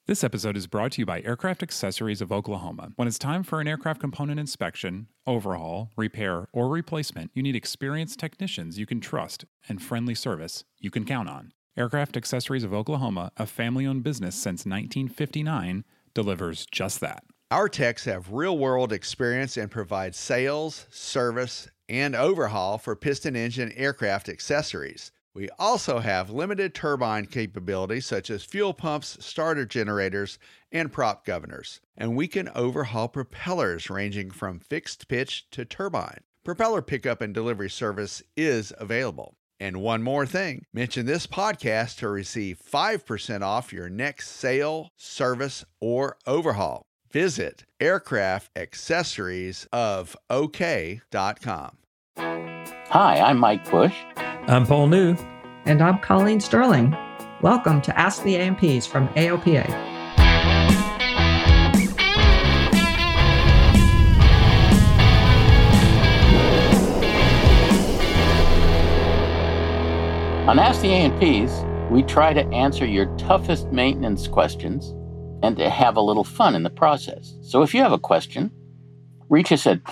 This episode is brought to you by Aircraft Accessories of Oklahoma. When it's time for an aircraft component inspection, overhaul, repair, or replacement, you need experienced technicians you can trust and friendly service you can count on. Aircraft Accessories of Oklahoma, a family-owned business since 1959, delivers just that. Our techs have real-world experience and provide sales, service, and overhaul for piston engine aircraft accessories. We also have limited turbine capabilities such as fuel pumps, starter generators, and prop governors. And we can overhaul propellers ranging from fixed pitch to turbine. Propeller pickup and delivery service is available. And one more thing, mention this podcast to receive 5% off your next sale, service, or overhaul. Visit aircraftaccessoriesofok.com. Hi, I'm Mike Bush. I'm Paul New. And I'm Colleen Sterling. Welcome to Ask the A&Ps from AOPA. On Ask the A&Ps, we try to answer your toughest maintenance questions and to have a little fun in the process. So if you have a question, reach us at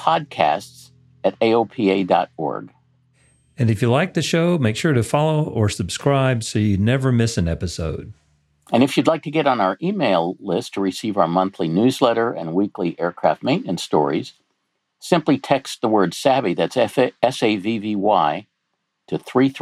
podcasts@aopa.org. And if you like the show, make sure to follow or subscribe so you never miss an episode. And if you'd like to get on our email list to receive our monthly newsletter and weekly aircraft maintenance stories, simply text the word SAVVY, that's SAVVY, to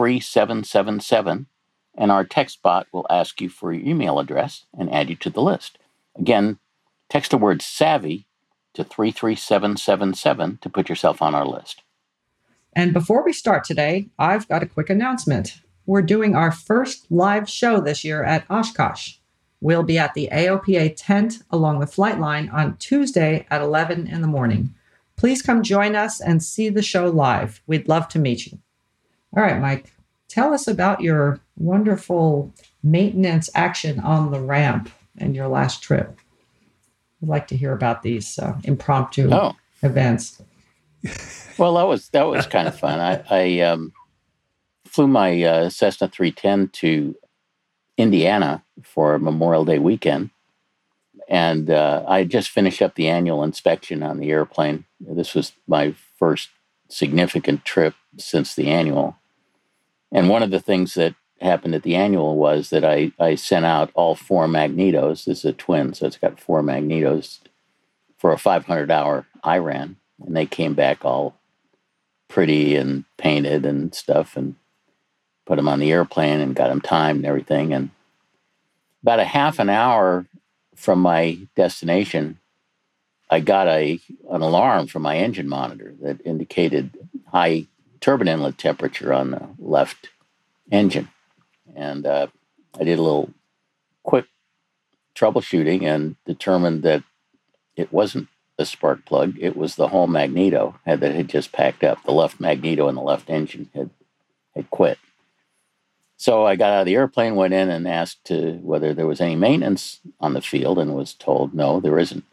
33777, and our text bot will ask you for your email address and add you to the list. Again, text the word SAVVY to 33777 to put yourself on our list. And before we start today, I've got a quick announcement. We're doing our first live show this year at Oshkosh. We'll be at the AOPA tent along the flight line on Tuesday at 11 in the morning. Please come join us and see the show live. We'd love to meet you. All right, Mike, tell us about your wonderful maintenance action on the ramp and your last trip. I'd like to hear about these impromptu events. Well, that was kind of fun. I flew my Cessna 310 to Indiana for Memorial Day weekend, and I just finished up the annual inspection on the airplane. This was my first significant trip since the annual. And one of the things that happened at the annual was that I sent out all 4 magnetos. This is a twin, so it's got 4 magnetos for a 500-hour IRAN, and they came back all pretty and painted and stuff, and put them on the airplane and got them timed and everything. And about a half an hour from my destination, I got an alarm from my engine monitor that indicated high turbine inlet temperature on the left engine. And I did a little quick troubleshooting and determined that it wasn't a spark plug. It was the whole magneto that had just packed up. The left magneto and the left engine had quit. So I got out of the airplane, went in and asked whether there was any maintenance on the field, and was told, no, there isn't.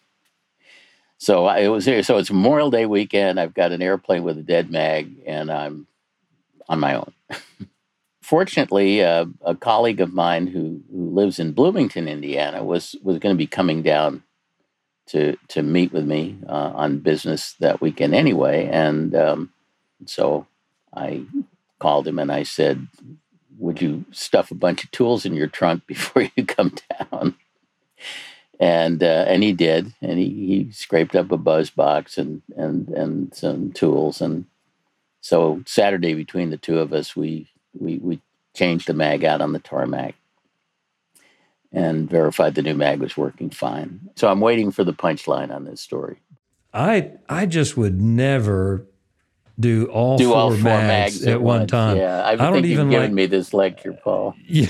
So it's Memorial Day weekend. I've got an airplane with a dead mag, and I'm on my own. Fortunately, a colleague of mine who lives in Bloomington, Indiana, was going to be coming down to meet with me on business that weekend anyway. And so I called him and I said, would you stuff a bunch of tools in your trunk before you come down? And he did. And he scraped up a buzz box and some tools. And so Saturday, between the two of us, we changed the mag out on the tarmac and verified the new mag was working fine. So I'm waiting for the punchline on this story. I just would never do all four mags at one time. Yeah, I don't think you've given me this lecture, Paul. Yeah.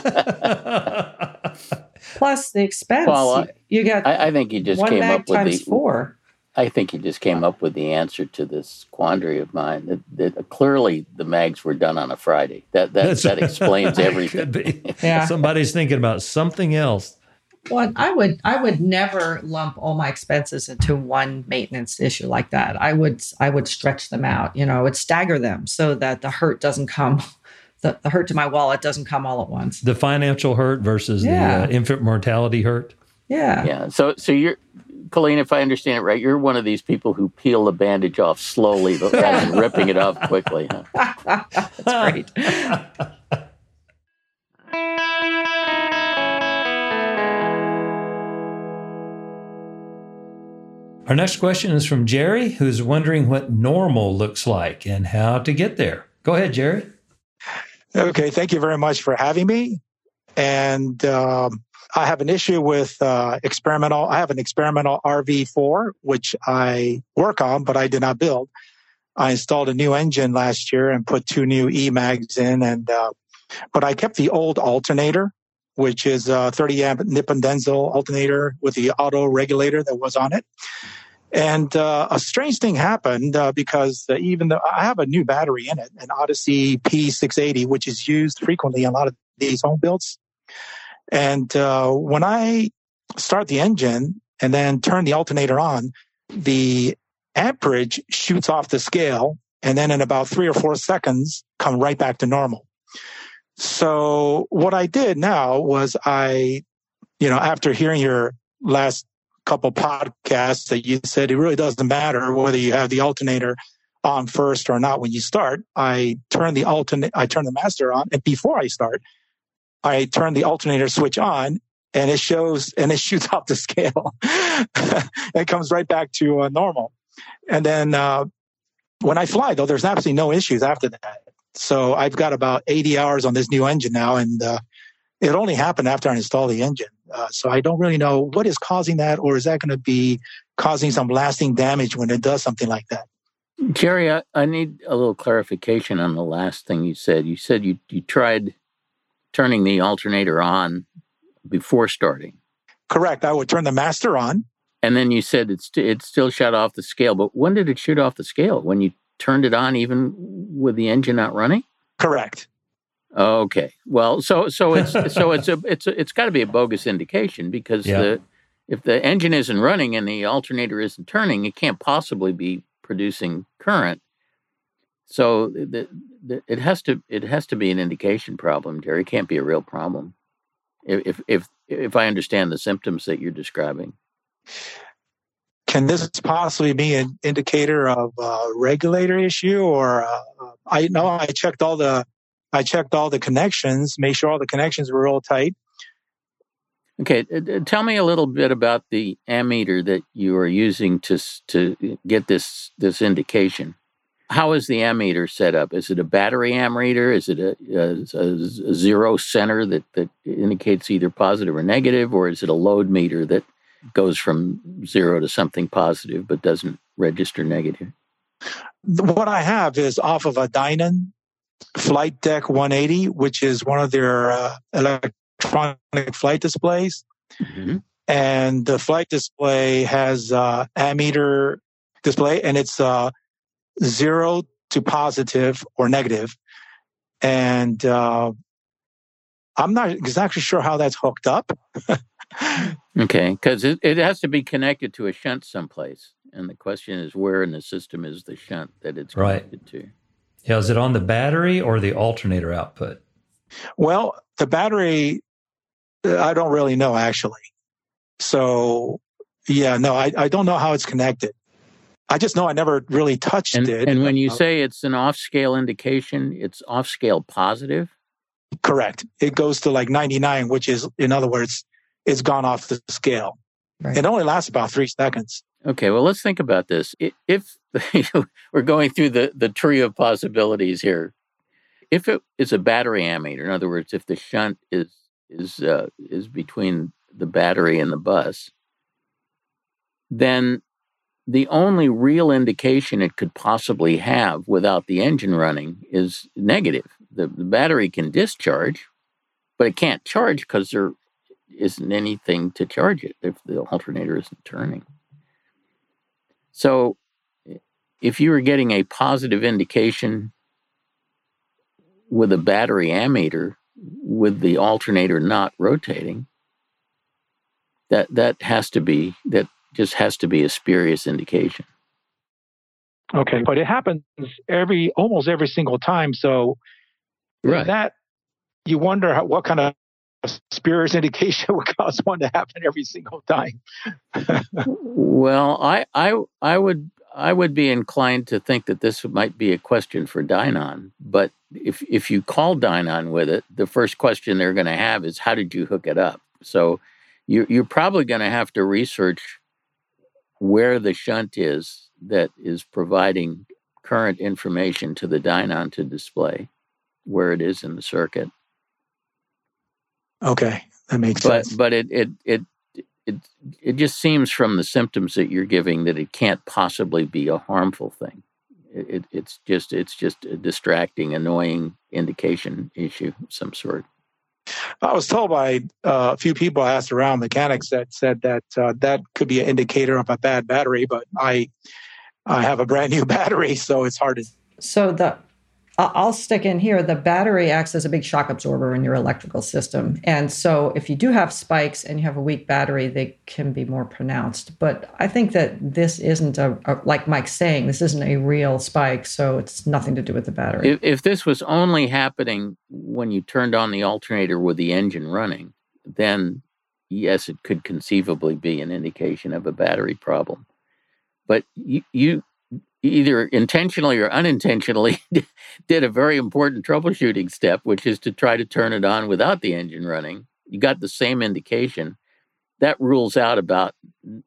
Plus the expense. Paul, you got. I think you just came up with times 4. I think you just came up with the answer to this quandary of mine. That clearly the mags were done on a Friday. That explains everything. Could be. Yeah. Somebody's thinking about something else. Well, I would never lump all my expenses into one maintenance issue like that. I would stretch them out. I would stagger them so that the hurt doesn't come the hurt to my wallet doesn't come all at once. The financial hurt versus the infant mortality hurt. Yeah. Yeah. So you're, Colleen, if I understand it right, you're one of these people who peel the bandage off slowly rather than ripping it off quickly. Huh? That's great. Our next question is from Jerry, who's wondering what normal looks like and how to get there. Go ahead, Jerry. Okay, thank you very much for having me. And I have an issue with experimental. I have an experimental RV4, which I work on, but I did not build. I installed a new engine last year and put 2 new E-mags in, but I kept the old alternator, which is a 30 amp Nippon Denso alternator with the auto regulator that was on it. And a strange thing happened because even though I have a new battery in it, an Odyssey P680, which is used frequently in a lot of these home builds. And when I start the engine and then turn the alternator on, the amperage shoots off the scale, and then in about 3 or 4 seconds, come right back to normal. So what I did now was after hearing your last couple podcasts that you said it really doesn't matter whether you have the alternator on first or not when you start, I turn the master on, and before I start, I turn the alternator switch on, and it shoots off the scale. It comes right back to normal. And then when I fly, though, there's absolutely no issues after that. So I've got about 80 hours on this new engine now, and it only happened after I installed the engine. So I don't really know what is causing that, or is that going to be causing some lasting damage when it does something like that? Jerry, I need a little clarification on the last thing you said. You said you tried turning the alternator on before starting. Correct. I would turn the master on. And then you said it still shut off the scale. But when did it shoot off the scale? When you turned it on, even with the engine not running? Correct. Okay. Well, so it's got to be a bogus indication, because if the engine isn't running and the alternator isn't turning, it can't possibly be producing current. So it has to be an indication problem, Jerry. It can't be a real problem. If I understand the symptoms that you're describing. Can this possibly be an indicator of a regulator issue, or I know I checked all the connections, made sure all the connections were all tight. Okay, tell me a little bit about the ammeter that you are using to get this indication. How is the ammeter set up? Is it a battery ammeter? Is it a zero center that indicates either positive or negative, or is it a load meter that goes from 0 to something positive but doesn't register negative? What I have is off of a Dynon Flight Deck 180, which is one of their electronic flight displays. Mm-hmm. And the flight display has ammeter display, and it's 0 to positive or negative. And I'm not exactly sure how that's hooked up. Okay, because it has to be connected to a shunt someplace. And the question is, where in the system is the shunt that it's connected to? Yeah, is it on the battery or the alternator output? Well, the battery, I don't really know, actually. So, I don't know how it's connected. I just know I never really touched it. And when you say it's an off-scale indication, it's off-scale positive? Correct. It goes to like 99, which is, in other words, it's gone off the scale. Right. It only lasts about 3 seconds. Okay, well, let's think about this. If we're going through the tree of possibilities here, if it is a battery ammeter, in other words, if the shunt is between the battery and the bus, then the only real indication it could possibly have without the engine running is negative. The battery can discharge, but it can't charge because there isn't anything to charge it if the alternator isn't turning. So if you were getting a positive indication with a battery ammeter with the alternator not rotating, that just has to be a spurious indication. Okay, but it happens almost every single time. So Right. That you wonder what kind of spurious indication would cause one to happen every single time. Well, I would be inclined to think that this might be a question for Dynon. But if you call Dynon with it, the first question they're going to have is, how did you hook it up? So you're probably going to have to research where the shunt is that is providing current information to the Dynon to display, where it is in the circuit. Okay, that makes sense. But it just seems from the symptoms that you're giving that it can't possibly be a harmful thing. It's just a distracting, annoying indication issue of some sort. I was told by a few people I asked around, mechanics, that said that that could be an indicator of a bad battery, but I have a brand new battery, so it's hard to. So I'll stick in here. The battery acts as a big shock absorber in your electrical system. And so if you do have spikes and you have a weak battery, they can be more pronounced. But I think that this isn't like Mike's saying, this isn't a real spike. So it's nothing to do with the battery. If this was only happening when you turned on the alternator with the engine running, then yes, it could conceivably be an indication of a battery problem. But you either intentionally or unintentionally did a very important troubleshooting step, which is to try to turn it on without the engine running. You got the same indication. That rules out about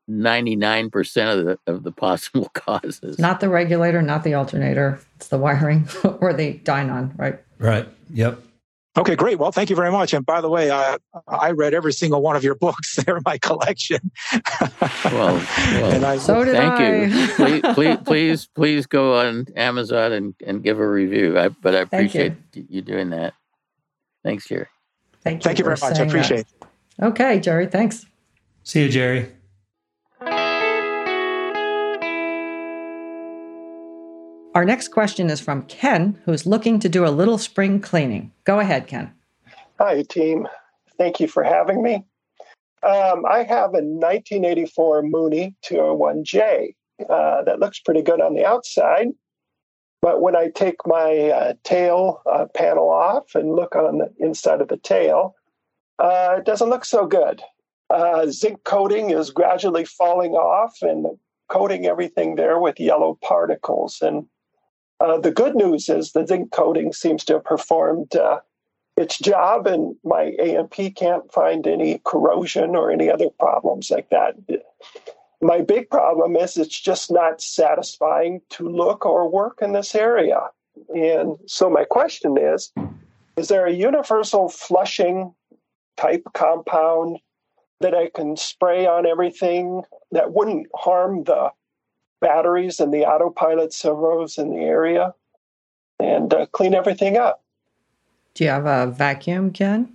99% of the possible causes. Not the regulator, not the alternator. It's the wiring or the Dynon, right? Right. Yep. Okay, great. Well, thank you very much. And by the way, I read every single one of your books. They're in my collection. Well and so did thank you. Please go on Amazon and give a review. But I appreciate you doing that. Thanks, Jerry. Thank you very much. I appreciate it. Okay, Jerry. Thanks. See you, Jerry. Our next question is from Ken, who's looking to do a little spring cleaning. Go ahead, Ken. Hi, team. Thank you for having me. I have a 1984 Mooney 201J that looks pretty good on the outside. But when I take my tail panel off and look on the inside of the tail, it doesn't look so good. Zinc coating is gradually falling off and coating everything there with yellow particles. And the good news is the zinc coating seems to have performed its job, and my AMP can't find any corrosion or any other problems like that. My big problem is it's just not satisfying to look or work in this area. And so my question is there a universal flushing type compound that I can spray on everything that wouldn't harm the batteries and the autopilot servos in the area and clean everything up? Do you have a vacuum, Ken?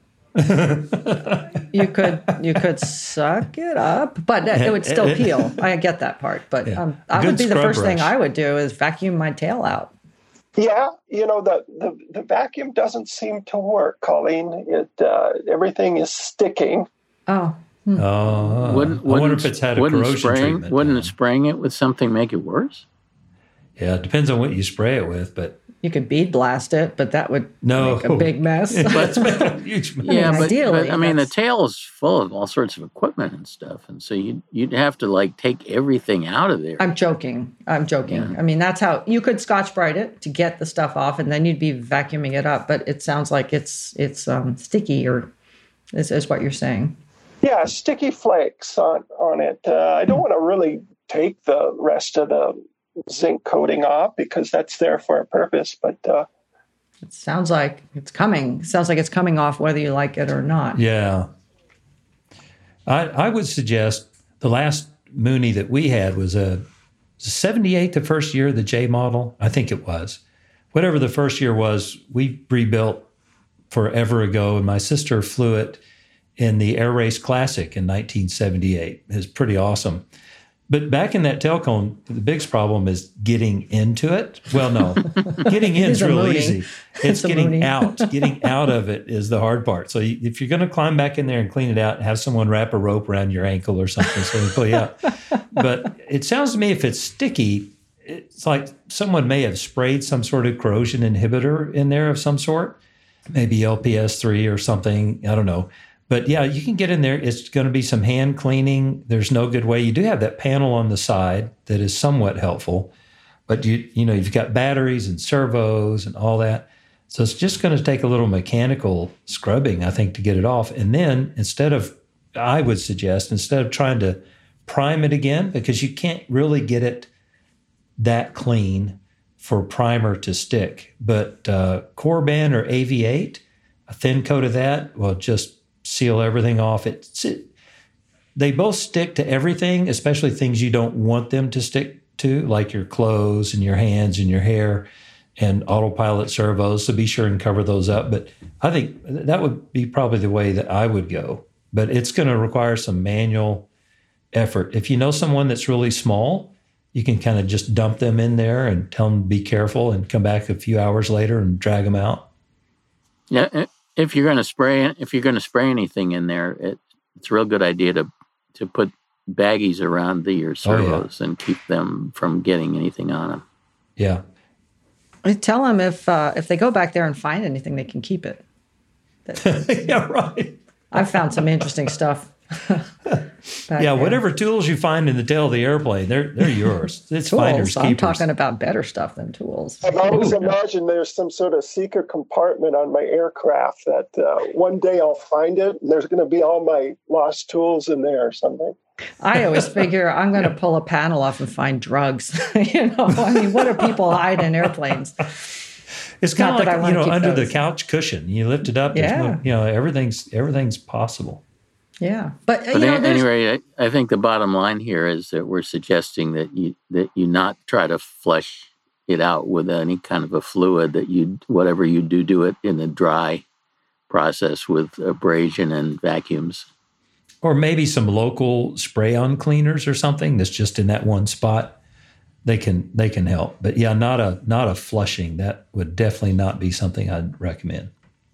You could suck it up, but it would still peel. I get that part, but I would be the first thing I would do is vacuum my tail out. Yeah, the vacuum doesn't seem to work, Colleen. Everything is sticking. Oh. I wonder if it's had a corrosion treatment. Wouldn't spraying it with something make it worse? Yeah, it depends on what you spray it with, but you could bead blast it, but that would make a big mess. But ideally, I mean, the tail is full of all sorts of equipment and stuff, and so you'd have to take everything out of there. I'm joking. Yeah. I mean, that's how you could Scotch-Brite it to get the stuff off, and then you'd be vacuuming it up. But it sounds like it's sticky, or is what you're saying. Yeah, sticky flakes on it. I don't want to really take the rest of the zinc coating off because that's there for a purpose, but it sounds like it's coming. It sounds like it's coming off whether you like it or not. Yeah. I would suggest the last Mooney that we had was a 78, the first year, the J model. I think it was. Whatever the first year was, we rebuilt forever ago, and my sister flew it in the Air Race Classic in 1978. It was pretty awesome. But back in that tail cone, the biggest problem is getting into it. Well, no, getting in is real easy. It's getting out. Getting out of it is the hard part. So if you're going to climb back in there and clean it out, have someone wrap a rope around your ankle or something so they pull you out. But it sounds to me if it's sticky, it's like someone may have sprayed some sort of corrosion inhibitor in there of some sort. maybe LPS 3 or something. I don't know. But yeah, you can get in there. It's going to be some hand cleaning. There's no good way. You do have that panel on the side that is somewhat helpful, but you've got batteries and servos and all that. So it's just going to take a little mechanical scrubbing, I think, to get it off. And then I would suggest, instead of trying to prime it again, because you can't really get it that clean for primer to stick. But Corban or AV8, a thin coat of that will just seal everything off. They both stick to everything, especially things you don't want them to stick to, like your clothes and your hands and your hair and autopilot servos. So be sure and cover those up. But I think that would be probably the way that I would go. But it's going to require some manual effort. If you know someone that's really small, you can kind of just dump them in there and tell them to be careful and come back a few hours later and drag them out. Yeah, if you're going to spray anything in there, it's a real good idea to put baggies around your servos and keep them from getting anything on them. Yeah. I tell them if they go back there and find anything, they can keep it. Yeah, right. I've found some interesting stuff. Whatever tools you find in the tail of the airplane, they're yours. It's tools. finders keepers. I'm talking about better stuff than tools. I've always imagined there's some sort of secret compartment on my aircraft that one day I'll find it, and there's going to be all my lost tools in there or something. I always figure I'm going to pull a panel off and find drugs. What do people hide in airplanes? It's kind of like, under the couch cushion. You lift it up. Yeah. Everything's possible. Yeah. But anyway, I think the bottom line here is that we're suggesting that you not try to flush it out with any kind of a fluid, that whatever you do it in a dry process with abrasion and vacuums. Or maybe some local spray-on cleaners or something that's just in that one spot. They can help. But yeah, not a flushing. That would definitely not be something I'd recommend.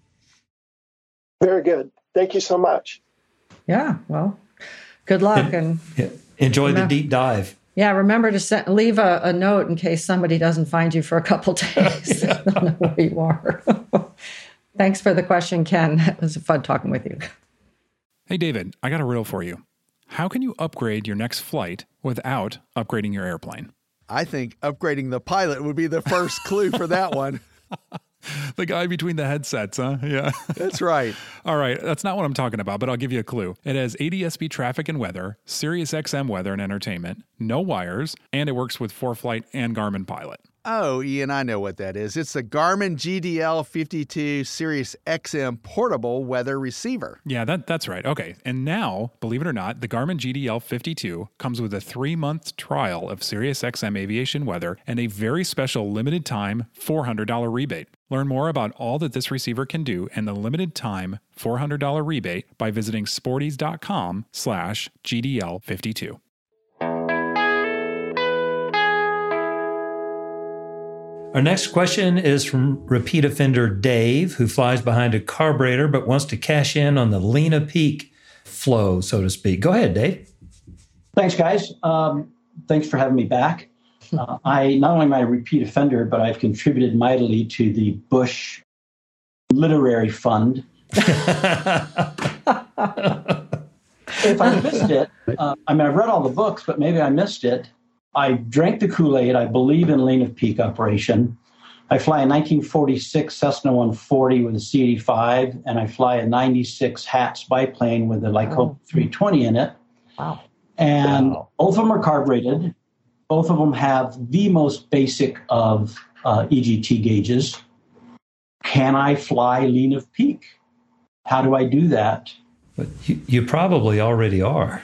Very good. Thank you so much. Yeah, well, good luck. And enjoy the deep dive. Yeah, remember to leave a note in case somebody doesn't find you for a couple days. I don't know where you are. Thanks for the question, Ken. It was fun talking with you. Hey, David, I got a riddle for you. How can you upgrade your next flight without upgrading your airplane? I think upgrading the pilot would be the first clue for that one. The guy between the headsets, huh? Yeah. That's right. All right. That's not what I'm talking about, but I'll give you a clue. It has ADS-B traffic and weather, Sirius XM weather and entertainment, no wires, and it works with ForeFlight and Garmin Pilot. Oh, Ian, I know what that is. It's the Garmin GDL52 Sirius XM portable weather receiver. Yeah, that's right. Okay. And now, believe it or not, the Garmin GDL52 comes with a 3-month trial of Sirius XM aviation weather and a very special limited time $400 rebate. Learn more about all that this receiver can do and the limited time $400 rebate by visiting sporties.com/GDL52. Our next question is from repeat offender Dave, who flies behind a carburetor but wants to cash in on the Lena Peak flow, so to speak. Go ahead, Dave. Thanks, guys. Thanks for having me back. I not only am I a repeat offender, but I've contributed mightily to the Bush Literary Fund. If I missed it, I've read all the books, but maybe I missed it. I drank the Kool-Aid. I believe in Lena Peak operation. I fly a 1946 Cessna 140 with a C-85, and I fly a 96 HATS biplane with a Lycopodium 320 in it. Wow. And both of them are carbureted. Both of them have the most basic of EGT gauges. Can I fly Lena Peak? How do I do that? But you probably already are.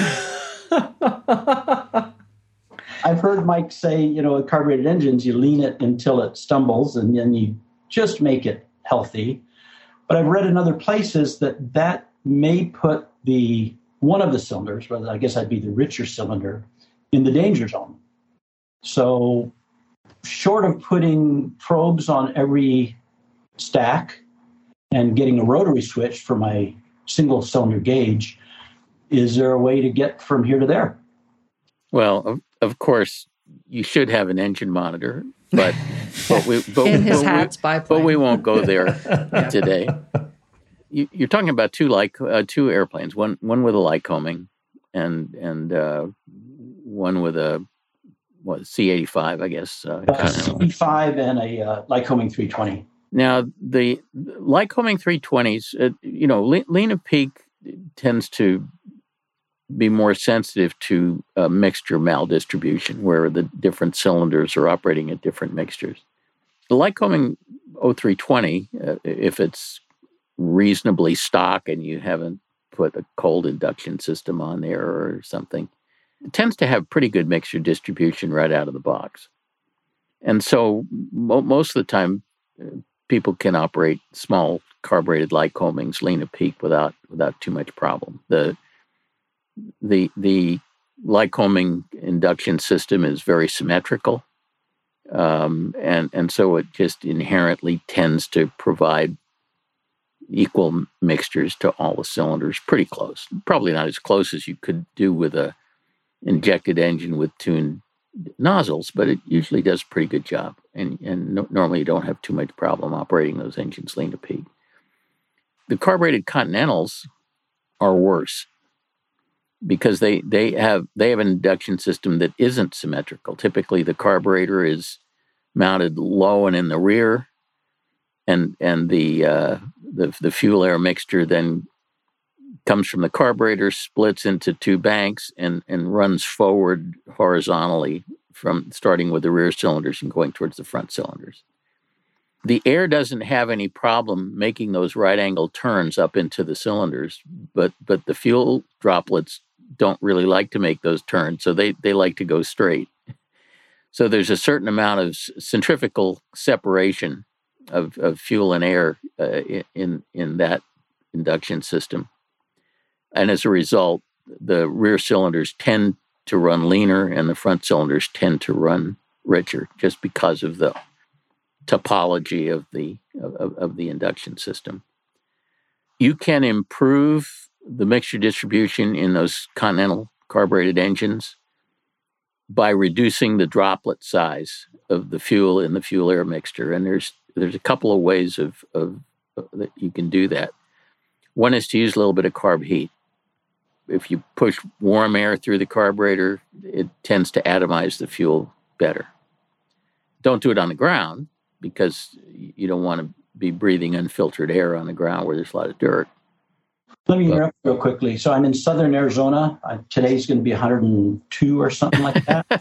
I've heard Mike say, with carbureted engines, you lean it until it stumbles and then you just make it healthy. But I've read in other places that may put one of the cylinders, whether I guess I'd be the richer cylinder, in the danger zone. So short of putting probes on every stack and getting a rotary switch for my single cylinder gauge, is there a way to get from here to there? Well, of course, you should have an engine monitor but in his hat's biplane. But we won't go there today. You're talking about two airplanes, one with a Lycoming and one with a C-85, I guess. C-5 and a Lycoming 320. Now, the Lycoming 320s, Lena Peak tends to be more sensitive to mixture maldistribution, where the different cylinders are operating at different mixtures. The Lycoming 0320, if it's reasonably stock and you haven't put a cold induction system on there or something, it tends to have pretty good mixture distribution right out of the box. And so most of the time, people can operate small carbureted Lycomings, Lena Peak, without too much problem. The Lycoming induction system is very symmetrical, and so it just inherently tends to provide equal mixtures to all the cylinders, pretty close. Probably not as close as you could do with a injected engine with tuned nozzles, but it usually does a pretty good job. And normally you don't have too much problem operating those engines Lena Peak. The carbureted Continentals are worse because they have an induction system that isn't symmetrical. Typically, the carburetor is mounted low and in the rear, and the fuel air mixture then comes from the carburetor, splits into two banks, and runs forward horizontally from starting with the rear cylinders and going towards the front cylinders. The air doesn't have any problem making those right angle turns up into the cylinders, but the fuel droplets don't really like to make those turns, so they like to go straight. So there's a certain amount of centrifugal separation of fuel and air in that induction system. And as a result, the rear cylinders tend to run leaner and the front cylinders tend to run richer, just because of the topology of the induction system. You can improve the mixture distribution in those Continental carbureted engines by reducing the droplet size of the fuel in the fuel air mixture. And there's a couple of ways of that you can do that. One is to use a little bit of carb heat. If you push warm air through the carburetor, it tends to atomize the fuel better. Don't do it on the ground, because you don't want to be breathing unfiltered air on the ground where there's a lot of dirt. Let me interrupt real quickly. So I'm in southern Arizona. Today's going to be 102 or something like that.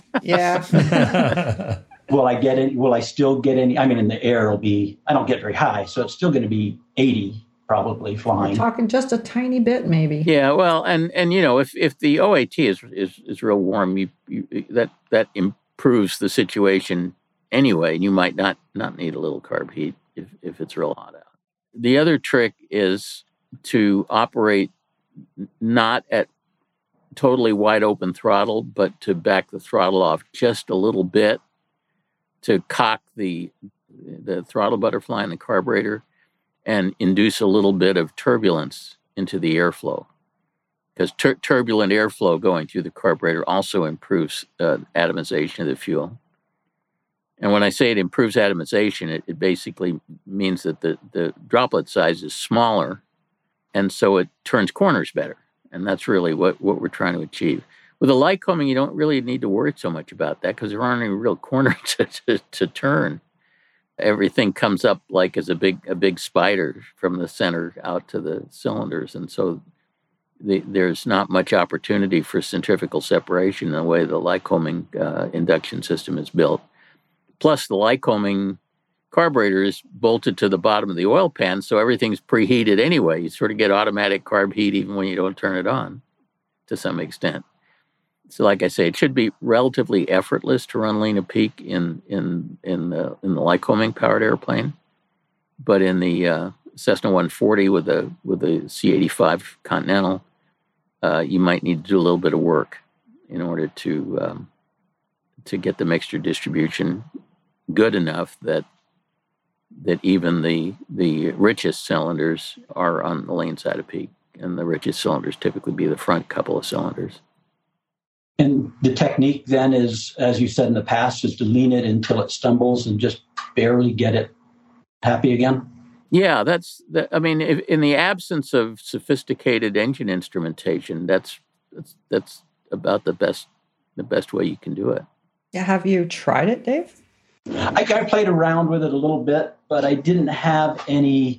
Yeah. Will I still get any? I mean, in the air, I don't get very high, so it's still going to be 80 probably flying. We're talking just a tiny bit, maybe. Yeah, well, and if the OAT is real warm, that improves the situation anyway. You might not need a little carb heat if it's real hot out. The other trick is to operate not at totally wide open throttle, but to back the throttle off just a little bit to cock the throttle butterfly in the carburetor and induce a little bit of turbulence into the airflow. Because turbulent airflow going through the carburetor also improves atomization of the fuel. And when I say it improves atomization, it basically means that the droplet size is smaller, and so it turns corners better. And that's really what we're trying to achieve. With a Lycoming, you don't really need to worry so much about that because there aren't any real corners to turn. Everything comes up like as a big spider from the center out to the cylinders. And so there's not much opportunity for centrifugal separation in the way the Lycoming induction system is built. Plus, the Lycoming carburetor is bolted to the bottom of the oil pan, so everything's preheated anyway. You sort of get automatic carb heat even when you don't turn it on to some extent. So like I say, it should be relatively effortless to run Lena Peak in the Lycoming powered airplane. But in the Cessna 140 with the C-85 Continental, you might need to do a little bit of work in order to get the mixture distribution good enough that even the richest cylinders are on the lane side of peak, and the richest cylinders typically be the front couple of cylinders. And the technique then is, as you said in the past, is to lean it until it stumbles and just barely get it happy again? Yeah, I mean, in the absence of sophisticated engine instrumentation, that's about the best way you can do it. Yeah, have you tried it, Dave? I played around with it a little bit, but I didn't have any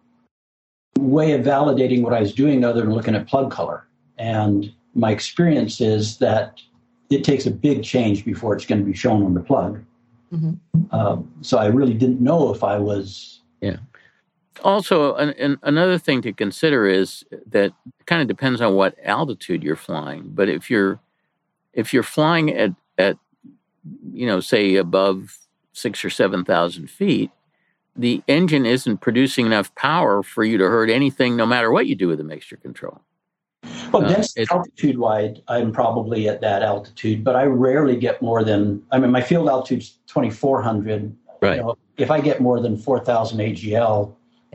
way of validating what I was doing other than looking at plug color. And my experience is that it takes a big change before it's going to be shown on the plug. Mm-hmm. So I really didn't know if I was... Yeah. Also, another thing to consider is that it kind of depends on what altitude you're flying. But if you're flying at say above 6,000 or 7,000 feet, the engine isn't producing enough power for you to hurt anything, no matter what you do with the mixture control. Well, density altitude-wide, I'm probably at that altitude, but I rarely get more than, my field altitude's 2,400. Right. If I get more than 4,000 AGL,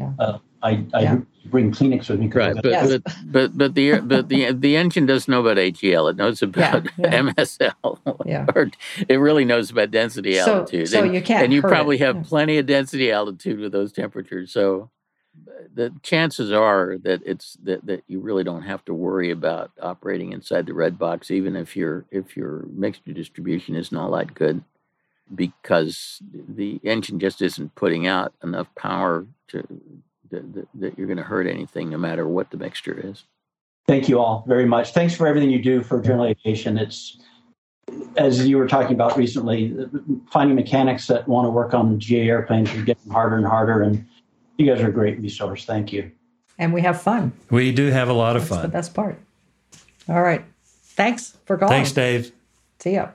I bring Kleenex with me. Right, but the engine doesn't know about AGL. It knows about MSL. Yeah. Or it really knows about density altitude. So you can't. And you probably have plenty of density altitude with those temperatures. So the chances are that that you really don't have to worry about operating inside the red box, even if your mixture distribution isn't all that good, because the engine just isn't putting out enough power that you're going to hurt anything, no matter what the mixture is. Thank you all very much. Thanks for everything you do for general aviation. It's, as you were talking about recently, finding mechanics that want to work on GA airplanes are getting harder and harder, and you guys are a great resource. Thank you. And we have fun. We do have a lot of That's fun. the best part. All right. Thanks for calling. Thanks, Dave. See ya.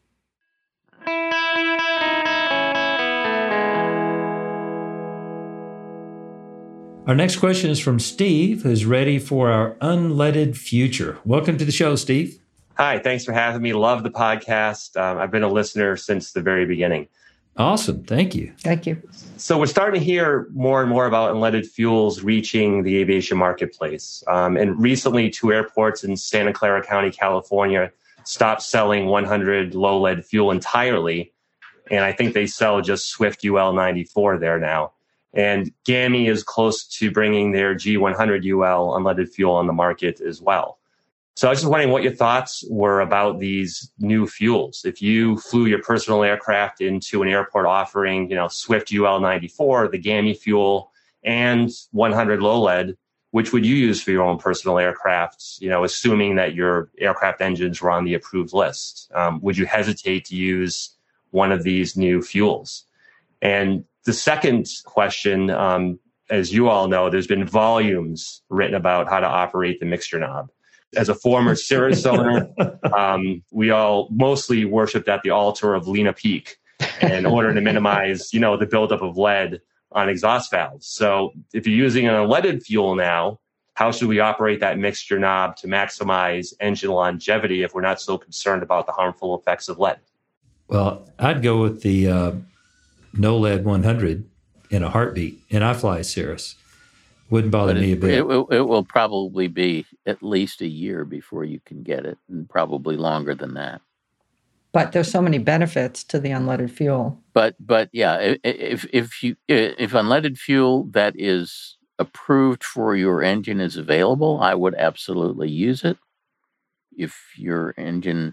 Our next question is from Steve, who's ready for our unleaded future. Welcome to the show, Steve. Hi, thanks for having me. Love the podcast. I've been a listener since the very beginning. Awesome. Thank you. Thank you. So we're starting to hear more and more about unleaded fuels reaching the aviation marketplace. And recently, 2 airports in Santa Clara County, California, stopped selling 100 low-lead fuel entirely. And I think they sell just Swift UL 94 there now. And GAMI is close to bringing their G100 UL unleaded fuel on the market as well. So I was just wondering what your thoughts were about these new fuels. If you flew your personal aircraft into an airport offering, Swift UL 94, the GAMI fuel, and 100 low lead, which would you use for your own personal aircraft, assuming that your aircraft engines were on the approved list? Would you hesitate to use one of these new fuels? And the second question, as you all know, there's been volumes written about how to operate the mixture knob. As a former Cirrus owner, we all mostly worshipped at the altar of Lena Peak in order to minimize, the buildup of lead on exhaust valves. So if you're using an unleaded fuel now, how should we operate that mixture knob to maximize engine longevity if we're not so concerned about the harmful effects of lead? Well, I'd go with the no lead 100 in a heartbeat, and I fly Cirrus. Wouldn't bother me a bit. It will probably be at least a year before you can get it, and probably longer than that. But there's so many benefits to the unleaded fuel. But yeah, if unleaded fuel that is approved for your engine is available, I would absolutely use it. If your engine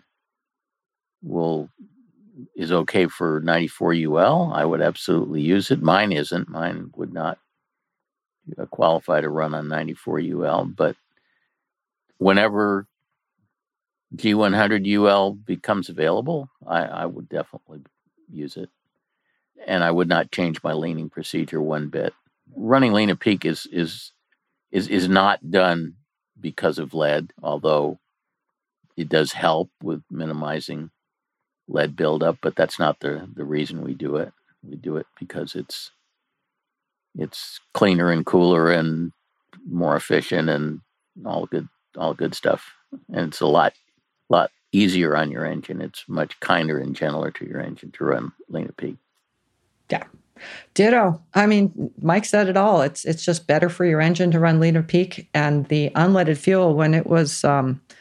is okay for 94 UL, I would absolutely use it. Mine isn't. Mine would not qualify to run on 94 UL, but whenever G100 UL becomes available, I would definitely use it. And I would not change my leaning procedure one bit. Running Lena Peak is not done because of lead, although it does help with minimizing lead buildup, but that's not the reason we do it. We do it because it's cleaner and cooler and more efficient and all good stuff. And it's a lot easier on your engine. It's much kinder and gentler to your engine to run Lena Peak. Yeah. Ditto. I mean, Mike said it all. It's just better for your engine to run Lena Peak, and the unleaded fuel, when it was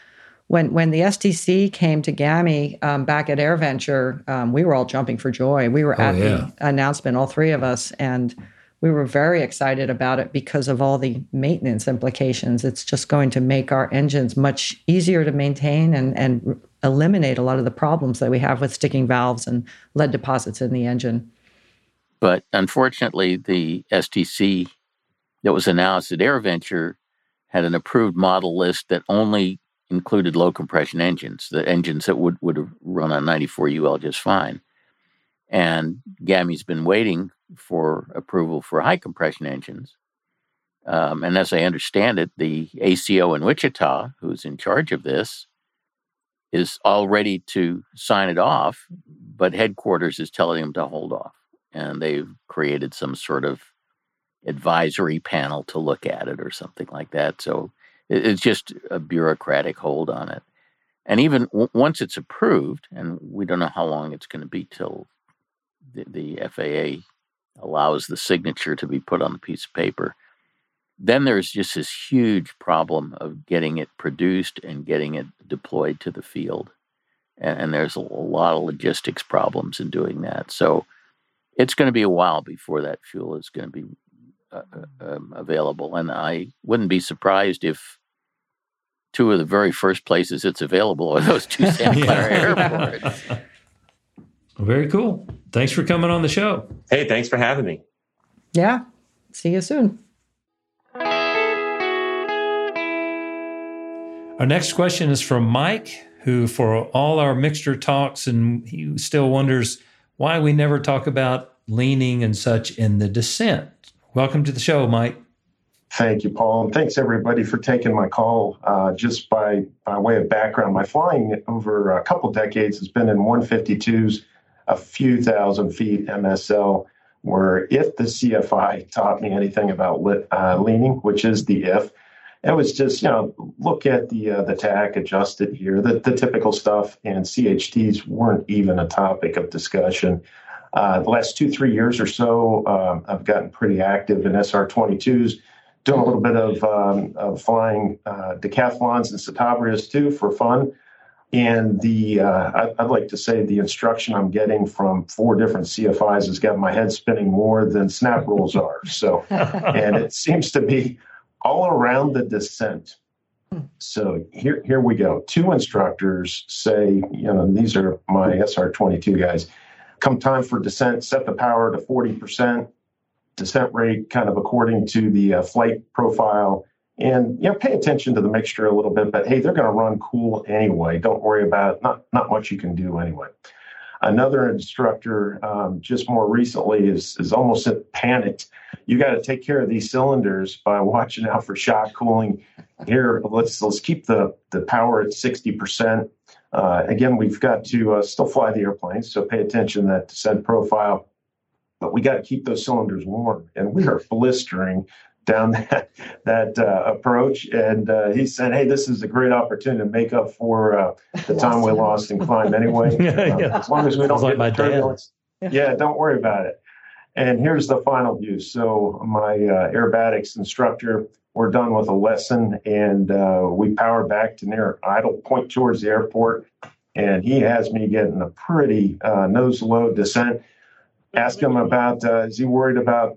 When the STC came to GAMI back at AirVenture, we were all jumping for joy. We were at the announcement, all three of us, and we were very excited about it because of all the maintenance implications. It's just going to make our engines much easier to maintain and eliminate a lot of the problems that we have with sticking valves and lead deposits in the engine. But unfortunately, the STC that was announced at AirVenture had an approved model list that only included low compression engines, the engines that would have run on 94 UL just fine. And GAMI's been waiting for approval for high compression engines. And as I understand it, the ACO in Wichita, who's in charge of this, is all ready to sign it off, but headquarters is telling them to hold off. And they've created some sort of advisory panel to look at it or something like that. So it's just a bureaucratic hold on it. And even once it's approved, and we don't know how long it's going to be till the FAA allows the signature to be put on the piece of paper, then there's just this huge problem of getting it produced and getting it deployed to the field. And there's a lot of logistics problems in doing that. So it's going to be a while before that fuel is going to be available. And I wouldn't be surprised if two of the very first places it's available are those two Santa Clara airports. Well, very cool. Thanks for coming on the show. Hey, thanks for having me. Yeah. See you soon. Our next question is from Mike, who for all our mixture talks, and he still wonders why we never talk about leaning and such in the Descent. Welcome to the show, Mike. Thank you, Paul. And thanks, everybody, for taking my call. Just by way of background, my flying over a couple decades has been in 152s, a few thousand feet MSL, where if the CFI taught me anything about leaning, which is the if, it was just, look at the TAC, adjust it here, the typical stuff, and CHTs weren't even a topic of discussion. The last 2-3 years or so, I've gotten pretty active in SR-22s, doing a little bit of flying decathlons and Citabrias too for fun. And I'd like to say the instruction I'm getting from 4 different CFIs has got my head spinning more than snap rules are. So, and it seems to be all around the Descent. So here we go. 2 instructors say, these are my SR-22 guys. Come time for descent, set the power to 40%, descent rate kind of according to the flight profile, and pay attention to the mixture a little bit. But hey, they're going to run cool anyway. Don't worry about it. Not much you can do anyway. Another instructor just more recently is almost panicked. You got to take care of these cylinders by watching out for shock cooling. Here, let's keep the power at 60%. Again, we've got to still fly the airplane, so pay attention to that descent profile. But we got to keep those cylinders warm, and we are blistering down that approach. And he said, "Hey, this is a great opportunity to make up for the time we lost in climb anyway. As long as we don't get like turbulence, don't worry about it." And here's the final view. So my aerobatics instructor, we're done with a lesson, and we power back to near idle point towards the airport. And he has me getting a pretty nose-low descent. Ask him about, is he worried about,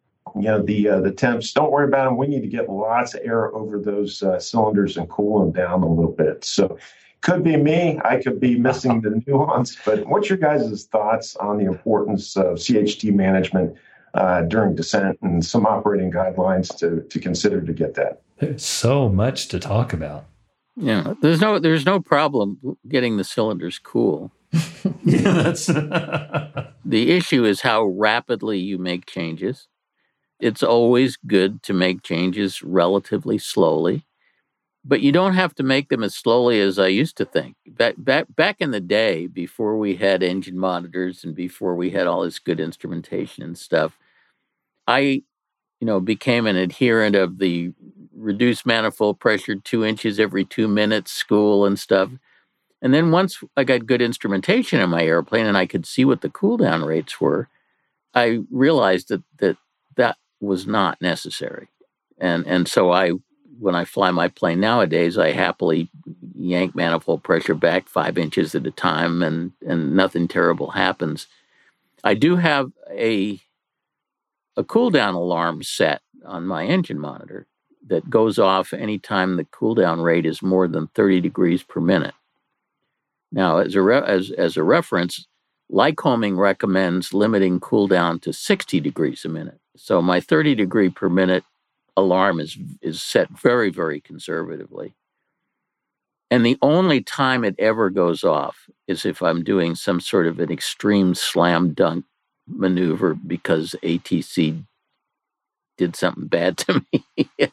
the temps? Don't worry about them. We need to get lots of air over those cylinders and cool them down a little bit. So could be me. I could be missing the nuance. But what's your guys' thoughts on the importance of CHT management during descent and some operating guidelines to consider to get that? There's so much to talk about. Yeah, there's no problem getting the cylinders cool. That's the issue is how rapidly you make changes. It's always good to make changes relatively slowly, but you don't have to make them as slowly as I used to think. Back in the day, before we had engine monitors and before we had all this good instrumentation and stuff, I became an adherent of the reduced manifold pressure 2 inches every 2 minutes school and stuff. And then once I got good instrumentation in my airplane and I could see what the cool down rates were, I realized that was not necessary. And so when I fly my plane nowadays, I happily, yank manifold pressure back 5 inches at a time, and nothing terrible happens. I do have a cool down alarm set on my engine monitor that goes off anytime the cool down rate is more than 30 degrees per minute. Now, as a reference, Lycoming recommends limiting cool down to 60 degrees a minute. So my 30 degree per minute alarm is set very, very conservatively. And the only time it ever goes off is if I'm doing some sort of an extreme slam dunk maneuver because ATC did something bad to me.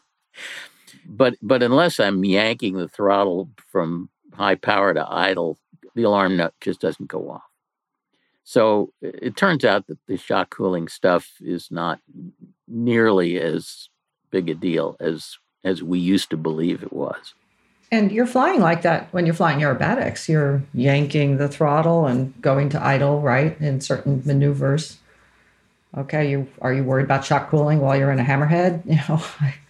But unless I'm yanking the throttle from high power to idle, the alarm just doesn't go off. So it turns out that the shock cooling stuff is not nearly as big a deal as we used to believe it was. And you're flying like that when you're flying aerobatics. You're yanking the throttle and going to idle, right, in certain maneuvers. Okay, are you worried about shock cooling while you're in a hammerhead? You know,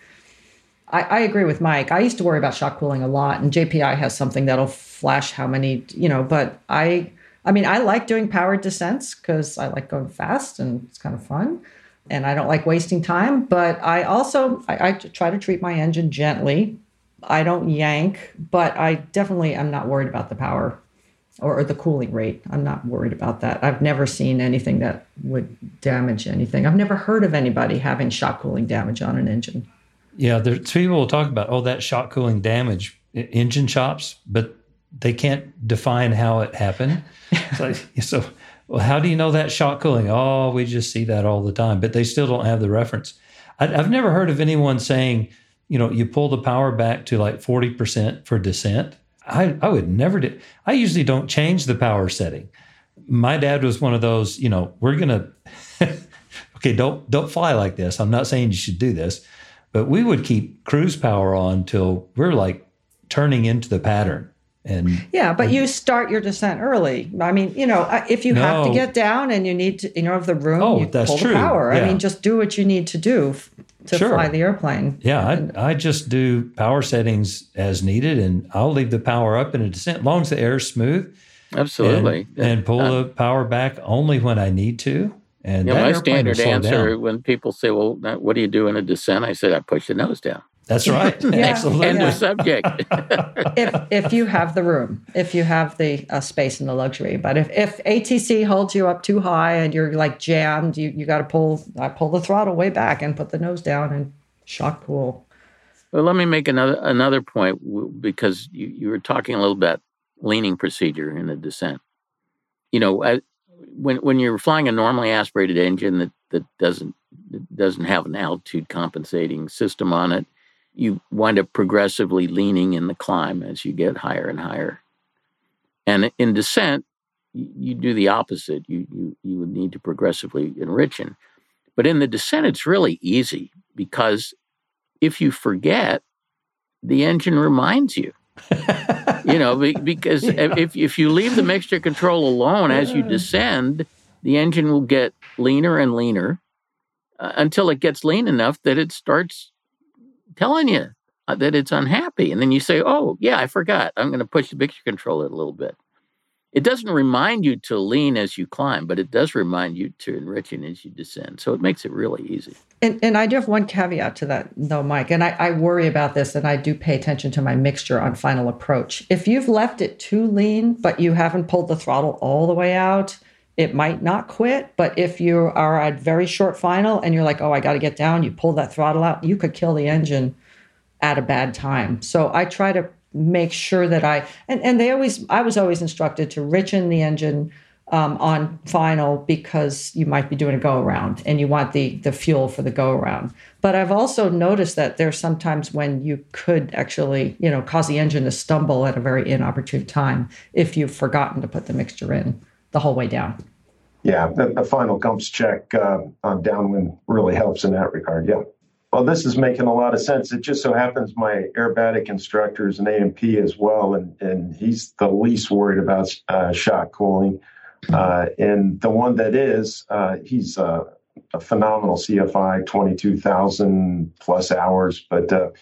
I agree with Mike. I used to worry about shock cooling a lot, and JPI has something that'll flash how many, but I like doing powered descents because I like going fast and it's kind of fun. And I don't like wasting time, but I try to treat my engine gently. I don't yank, but I definitely am not worried about the power or the cooling rate. I'm not worried about that. I've never seen anything that would damage anything. I've never heard of anybody having shock cooling damage on an engine. Yeah, there's people will talk about, that shock cooling damage engine shops, but they can't define how it happened. So how do you know that shock cooling? Oh, we just see that all the time, but they still don't have the reference. I've never heard of anyone saying, you pull the power back to like 40% for descent. I would never do. I usually don't change the power setting. My dad was one of those, we're going to, okay, don't fly like this. I'm not saying you should do this, but we would keep cruise power on till we're like turning into the pattern. But you start your descent early. I mean, if you have to get down and you need to, have the room, you pull the power. Yeah. I mean, just do what you need to do to fly the airplane. Yeah, I just do power settings as needed, and I'll leave the power up in a descent as long as the air is smooth. Absolutely. And pull the power back only when I need to. And my standard answer when people say, well, what do you do in a descent? I said, I push the nose down. That's right. Absolutely. End of subject. if you have the room, if you have the space and the luxury. But if ATC holds you up too high and you're like jammed, you got to I pull the throttle way back and put the nose down and shock cool. Well, let me make another point, because you were talking a little bit leaning procedure in a descent. When you're flying a normally aspirated engine that doesn't have an altitude compensating system on it, you wind up progressively leaning in the climb as you get higher and higher. And in descent, you do the opposite. You would need to progressively enrichen. But in the descent, it's really easy, because if you forget, the engine reminds you. Because if you leave the mixture control alone as you descend, the engine will get leaner and leaner until it gets lean enough that it starts telling you that it's unhappy. And then you say, oh, yeah, I forgot. I'm going to push the mixture control a little bit. It doesn't remind you to lean as you climb, but it does remind you to enrichen as you descend. So it makes it really easy. And I do have one caveat to that, though, Mike. And I worry about this, and I do pay attention to my mixture on final approach. If you've left it too lean, but you haven't pulled the throttle all the way out, it might not quit. But if you are at very short final and you're like, oh, I got to get down, you pull that throttle out, you could kill the engine at a bad time. So I try to make sure that I was always instructed to richen the engine on final, because you might be doing a go around and you want the fuel for the go around. But I've also noticed that there's sometimes when you could actually, cause the engine to stumble at a very inopportune time if you've forgotten to put the mixture in the whole way down. Yeah, the final gumps check on downwind really helps in that regard. Yeah. Well, this is making a lot of sense. It just so happens my aerobatic instructor is an A&P as well, and he's the least worried about shock cooling. And the one that is, he's a phenomenal CFI, 22,000 plus hours. But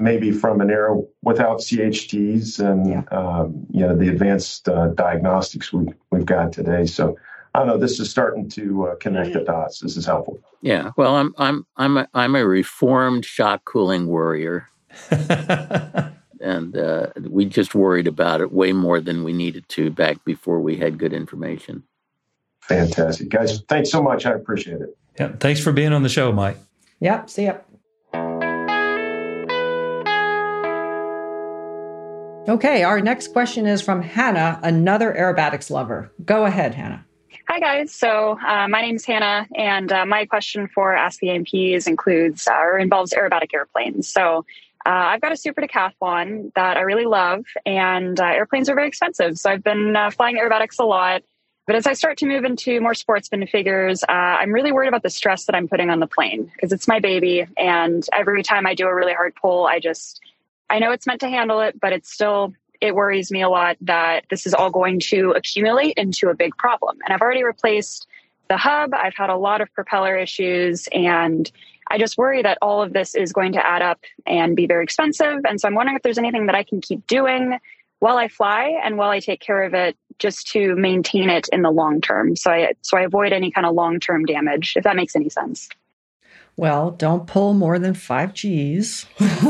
maybe from an era without CHTs and the advanced diagnostics we've got today. So I don't know. This is starting to connect the dots. This is helpful. Yeah. Well, I'm a reformed shock cooling warrior, and we just worried about it way more than we needed to back before we had good information. Fantastic, guys. Thanks so much. I appreciate it. Yeah. Thanks for being on the show, Mike. Yep. See ya. Okay, our next question is from Hannah, another aerobatics lover. Go ahead, Hannah. Hi, guys. So my name's Hannah, and my question for Ask the AMPs involves aerobatic airplanes. So I've got a Super Decathlon that I really love, and airplanes are very expensive. So I've been flying aerobatics a lot. But as I start to move into more sportsman figures, I'm really worried about the stress that I'm putting on the plane because it's my baby. And every time I do a really hard pull, I know it's meant to handle it, but it worries me a lot that this is all going to accumulate into a big problem. And I've already replaced the hub. I've had a lot of propeller issues, and I just worry that all of this is going to add up and be very expensive. And so I'm wondering if there's anything that I can keep doing while I fly and while I take care of it just to maintain it in the long term. So I avoid any kind of long-term damage, if that makes any sense. Well, don't pull more than 5 Gs,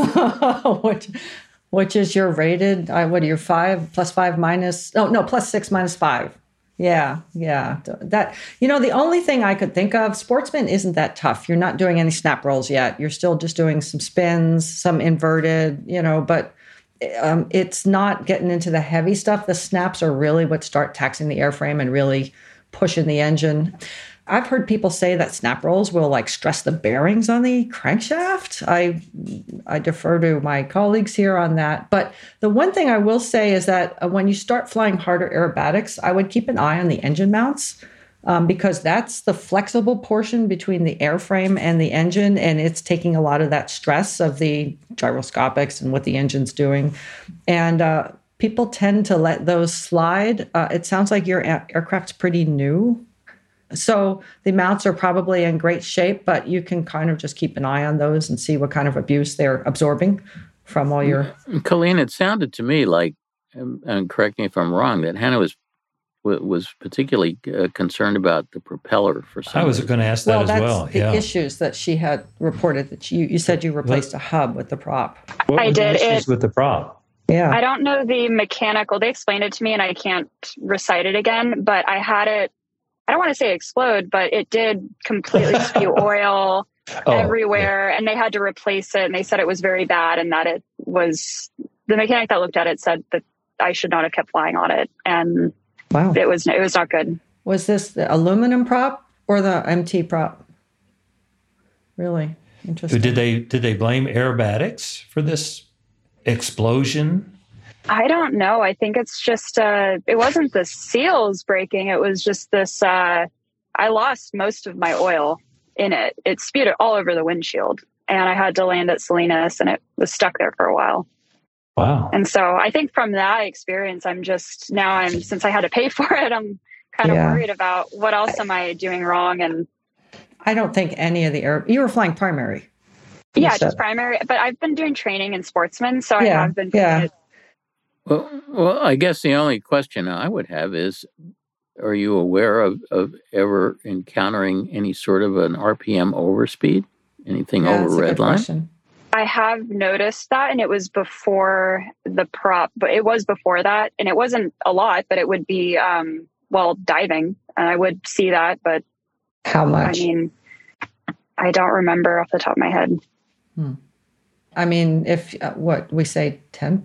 which is your rated, what are your 5 plus 5 minus, plus 6 minus 5. Yeah. That, the only thing I could think of, sportsman isn't that tough. You're not doing any snap rolls yet. You're still just doing some spins, some inverted, but it's not getting into the heavy stuff. The snaps are really what start taxing the airframe and really pushing the engine. I've heard people say that snap rolls will stress the bearings on the crankshaft. I defer to my colleagues here on that. But the one thing I will say is that when you start flying harder aerobatics, I would keep an eye on the engine mounts because that's the flexible portion between the airframe and the engine. And it's taking a lot of that stress of the gyroscopics and what the engine's doing. And people tend to let those slide. It sounds like your aircraft's pretty new. So the mounts are probably in great shape, but you can kind of just keep an eye on those and see what kind of abuse they're absorbing from all your... Colleen, it sounded to me like, and correct me if I'm wrong, that Hannah was particularly concerned about the propeller for some I was going to ask that as well. That's the issues that she had reported that you said you replaced a hub with the prop. What were the issues with the prop? Yeah. I don't know the mechanical. They explained it to me and I can't recite it again, but I had it, I don't want to say explode, but it did completely spew oil everywhere, and they had to replace it, and they said it was very bad, and that it was, the mechanic that looked at it said that I should not have kept flying on it, and it was not good. Was this the aluminum prop or the MT prop? Really interesting. Did they blame aerobatics for this explosion? I don't know. I think it's just, it wasn't the seals breaking. It was just this, I lost most of my oil in it. It spewed it all over the windshield, and I had to land at Salinas, and it was stuck there for a while. Wow. And so I think from that experience, since I had to pay for it, I'm kind of worried about what else am I doing wrong. And I don't think any of you were flying primary. Yeah, just primary, but I've been doing training in sportsman, so I have been. Well, I guess the only question I would have is, are you aware of ever encountering any sort of an RPM overspeed? Anything over red line? Question. I have noticed that, and it was before the prop, but it was before that, and it wasn't a lot, but it would be, diving, and I would see that, but... How much? I mean, I don't remember off the top of my head. I mean, if what we say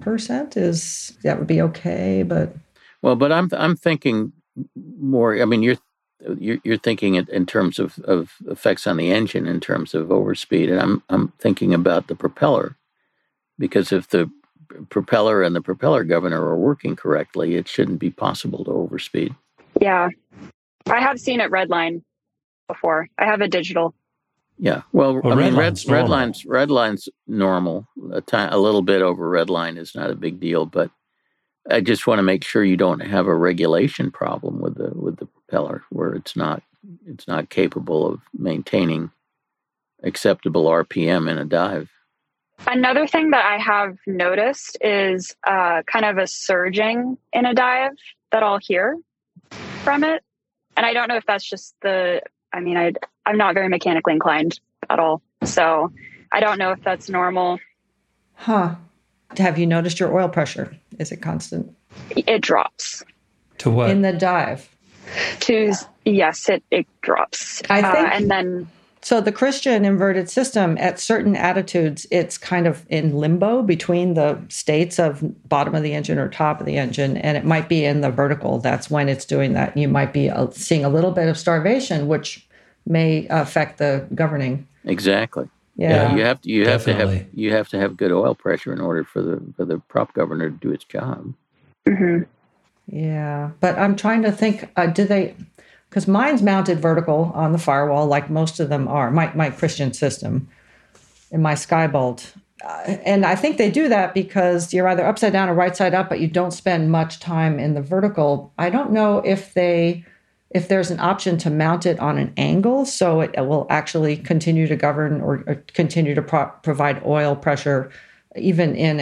10% that would be okay, but I'm thinking more. I mean, you're thinking in terms of effects on the engine in terms of overspeed, and I'm thinking about the propeller, because if the propeller and the propeller governor are working correctly, it shouldn't be possible to overspeed. Yeah, I have seen it redline before. I have a digital. Yeah, well I mean, redline's normal. A little bit over redline is not a big deal, but I just want to make sure you don't have a regulation problem with the propeller where it's not capable of maintaining acceptable RPM in a dive. Another thing that I have noticed is kind of a surging in a dive that I'll hear from it. And I don't know if that's just I'm not very mechanically inclined at all. So I don't know if that's normal. Huh. Have you noticed your oil pressure? Is it constant? It drops. To what? In the dive? Yes, it drops. I think. And then... So the Christian inverted system, at certain altitudes, it's kind of in limbo between the states of bottom of the engine or top of the engine, and it might be in the vertical. That's when it's doing that. You might be seeing a little bit of starvation, which may affect the governing. Exactly. Yeah, you have to have good oil pressure in order for the prop governor to do its job. Mm-hmm. Yeah, but I'm trying to think. Do they? Because mine's mounted vertical on the firewall, like most of them are. My Christian system, and my Skybolt, and I think they do that because you're either upside down or right side up, but you don't spend much time in the vertical. I don't know if there's an option to mount it on an angle, so it will actually continue to govern or continue to provide oil pressure, even in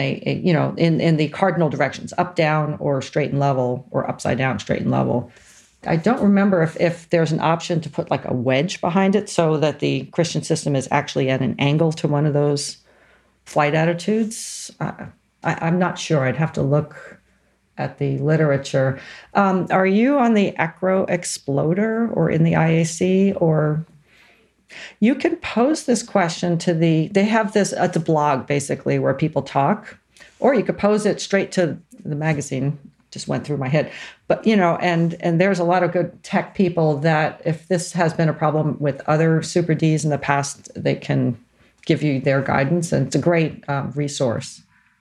in the cardinal directions, up, down, or straight and level, or upside down, straight and level. I don't remember if there's an option to put like a wedge behind it so that the Christian system is actually at an angle to one of those flight attitudes. I'm not sure. I'd have to look at the literature. Are you on the Acro Exploder or in the IAC? Or you can pose this question to they have this at the blog basically where people talk, or you could pose it straight to the magazine. Just went through my head, but and there's a lot of good tech people that if this has been a problem with other Super Ds in the past, they can give you their guidance, and it's a great resource.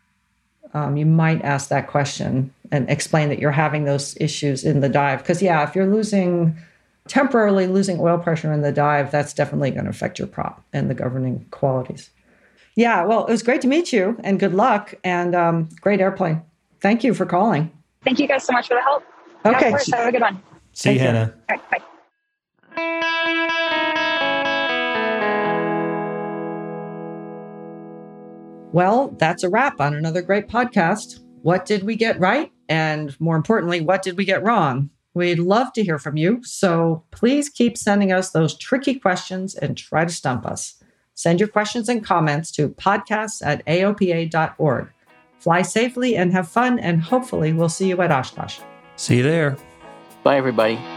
You might ask that question and explain that you're having those issues in the dive, because if you're temporarily losing oil pressure in the dive, that's definitely going to affect your prop and the governing qualities. Yeah, well, it was great to meet you, and good luck, and great airplane. Thank you for calling. Thank you guys so much for the help. Okay. Yeah, of course. Have a good one. See you, Hannah. All right, bye. Well, that's a wrap on another great podcast. What did we get right? And more importantly, what did we get wrong? We'd love to hear from you. So please keep sending us those tricky questions and try to stump us. Send your questions and comments to podcasts@aopa.org. Fly safely and have fun, and hopefully we'll see you at Oshkosh. See you there. Bye, everybody.